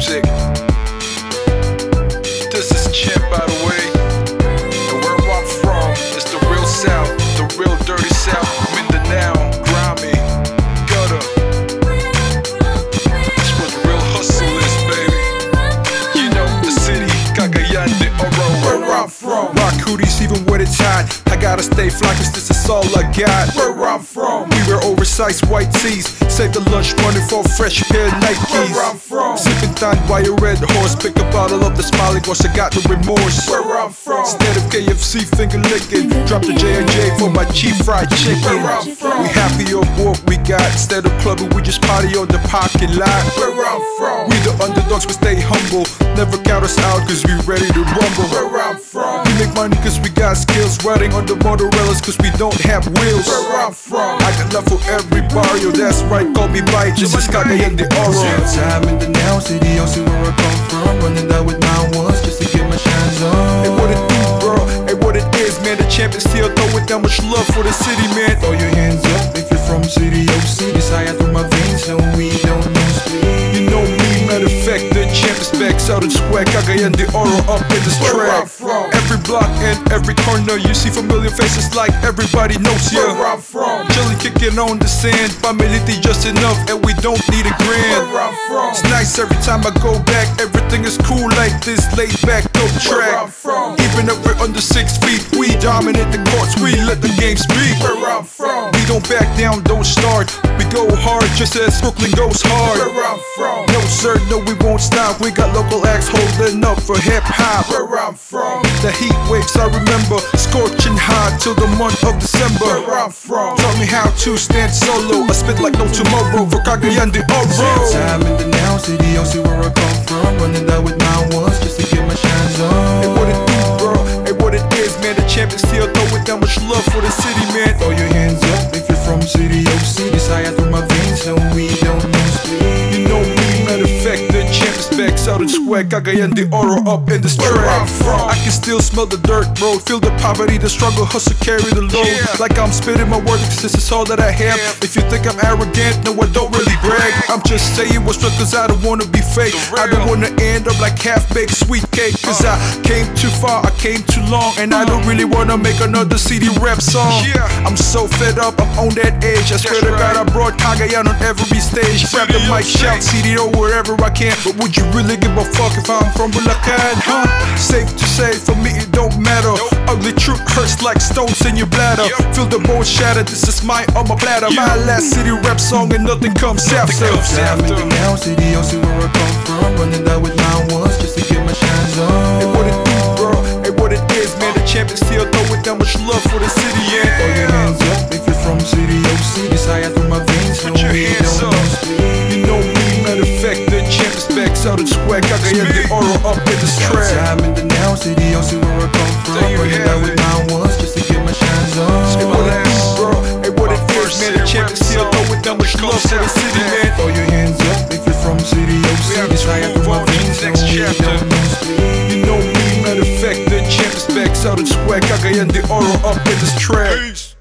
music. This is Champ, by the way. And where I'm from is the real South, the real dirty South. Mindanao, grimy, gutter. That's where the real hustle is, baby. You know, the city, Cagayan de Oro. Where I'm from. Rock hoodies even when it's hot. I gotta stay fly cause this is all I got. Where I'm from. We wear oversized white tees. Save the lunch money for a fresh pair of Nikes. Where I'm from. Sipping time by a red horse. Pick a bottle of the Smiley cause I got no remorse. Where I'm from. Instead of KFC finger licking, drop the J&J for my cheap fried chicken. Where I'm from. We happy of what we got. Instead of clubbing, we just party on the parking lot. Where I'm from. We the underdogs, but stay humble. Never count us out cause we ready to rumble. Where I'm from. We make money cause we got skills. Riding on the motorellas cause we don't have wheels. Where I'm from. I got love for every barrio, that's right, call me by just Cagayan de Oro. I'm in the now city, you'll see where I come from. Running down with my ones just to get my shines on. Hey, what it do, bro? Hey, what it is, man? The champ is still throwing that much love for the city, man. Throw your hands up if you're from City OC. This high through my veins, no we don't lose sleep. You know me, matter of fact, the champ is back, Southern Square, Cagayan de Oro up in this Where I'm track. from. Every block and every corner, you see familiar faces like everybody knows ya. Where I'm from. Chillin' kicking on the sand, familiarity just enough, and we don't need a grand. Where I'm from. It's nice every time I go back, everything is cool like this, laid back, dope Where I'm track. from. Even if we're under 6 feet, we dominate the courts, we let the game speak. Where I'm from. We don't back down, don't start, we go hard just as Brooklyn goes hard. Where I'm from. No sir, no we won't stop, we got local acts holding up for hip hop. Where I'm from. The heat waves I remember, scorching hot till the month of December. Where I'm from. Taught me how to stand solo, I spit like no tomorrow for Cagayan de Oro. I'm in the now city, you'll see where I come from. Running down with my ones just to get my shines Hey, on. what it do, bro? Hey, what it is, man? The champ is still throwing that much love for the city, man. Throw your hands up if you're from City OC. This high through my veins, no we don't lose sleep. You know me, matter of fact, the champ is back, Southern Square, Cagayan de Oro up in this Where track. I'm from. I can still smell the dirt road, feel the poverty, the struggle, hustle, carry the load. Yeah. Like I'm spitting my words, cause this is all that I have. Yeah. If you think I'm arrogant, no, I don't really brag. I'm just saying what's real, cause I don't wanna be fake. The I don't real. wanna end up like half-baked sweet cake, cause I came too far, I came too long, and I don't really wanna make another CD rap song. Yeah. I'm so fed up, I'm on that edge. I swear to God, I brought Cagayan on every stage. Grab the mic, shout CDO wherever I can. But would you really give a fuck if I'm from Bulacan, huh? Safe to say, for me it don't matter. Ugly truth hurts like stones in your bladder. Yep. Feel the bones shatter, this is my alma platter. My last city rap song and nothing comes after. I'm in the now city, you'll see where I come from. Running down with my ones just to get my shines Hey, on. what it do, bro? Hey, what it is, man? The champ is still throwing that much love for the city, Throw your yeah. hands up if you're from City OC. This high through my veins, no Put your we hands don't up. lose sleep. You know me, matter of fact, the champ is back, Southern Square, Cagayan de Oro up in this track. I'm in the now city, you'll see where I come from. There you Running have down with it. my ones just to get my shines Hey, on. what it do, bro? Hey, what it is, first man? The champ is still throwing that much love for the city, man. Throw your hands up if you're from City We OC. have This to high move through my on to the veins, no next we chapter. don't lose sleep. You know me, matter of fact, the champ is back, Southern Square, Cagayan de Oro up in this track. Peace.